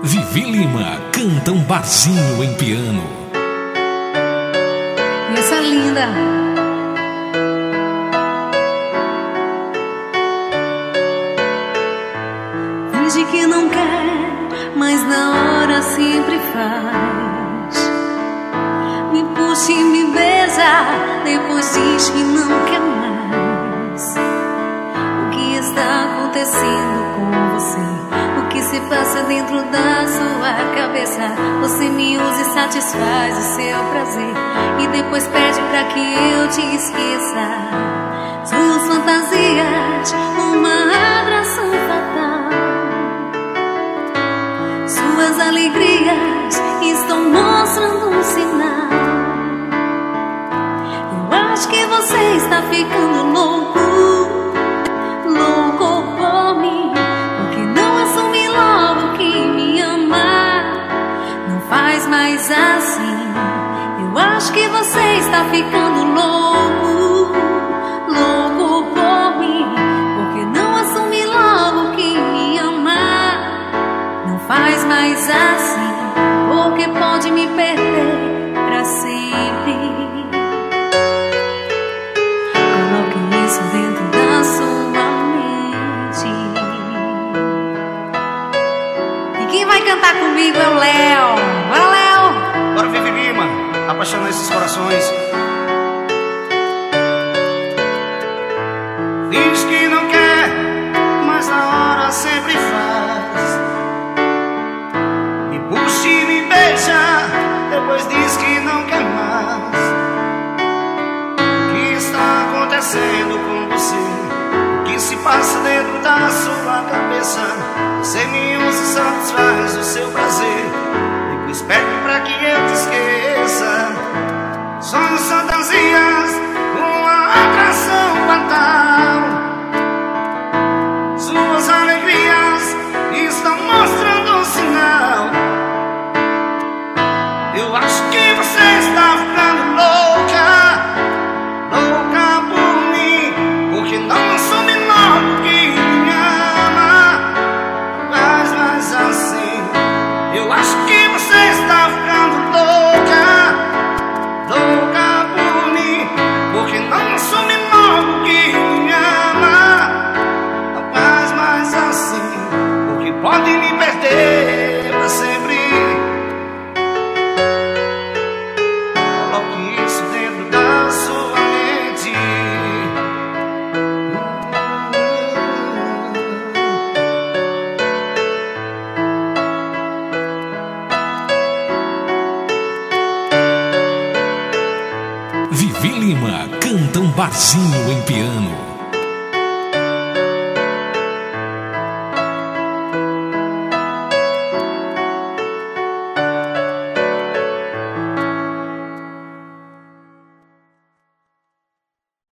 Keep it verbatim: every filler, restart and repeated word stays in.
Vivi Lima canta um barzinho em piano. E essa linda. Finge que não quer, mas na hora sempre faz. Me puxa e me beija, depois diz que não quer mais. O que está acontecendo com você? O que se passa dentro da sua cabeça? Você me usa e satisfaz o seu prazer, e depois pede pra que eu te esqueça. Suas fantasias, uma atração fatal. Suas alegrias estão mostrando um sinal. Eu acho que você está ficando louco, louco por mim, porque não assume logo que me ama. Não faz mais assim. Eu acho que você está ficando louco, louco por mim, porque não assume logo que me ama. Não faz mais assim, porque pode me perder pra sempre. Coloque isso dentro da sua mente. E quem vai cantar comigo é o Léo. Bora, Léo! Bora, Vivi Lima, apaixonar esses corações. Diz que não quer, mas na hora sempre faz. Me puxa e me beija, depois diz que não quer mais. O que está acontecendo com você? O que se passa dentro da sua cabeça? Você me usa e satisfaz o seu prazer, depois pede pra que eu te esqueça. Sonhos, fantasias, uma atração fatal. Suas alegrias estão mostrando um sinal. Eu acho que você está ficando louca, louca por mim, porque não assume logo que me ama. Mas, mas assim, eu acho que você está ficando louca, louca por mim, porque não assume logo que me ama. Mas, mas assim, porque pode me perder pra sempre. Coloque isso dentro da sua mente. Vivi Lima canta um barzinho em piano.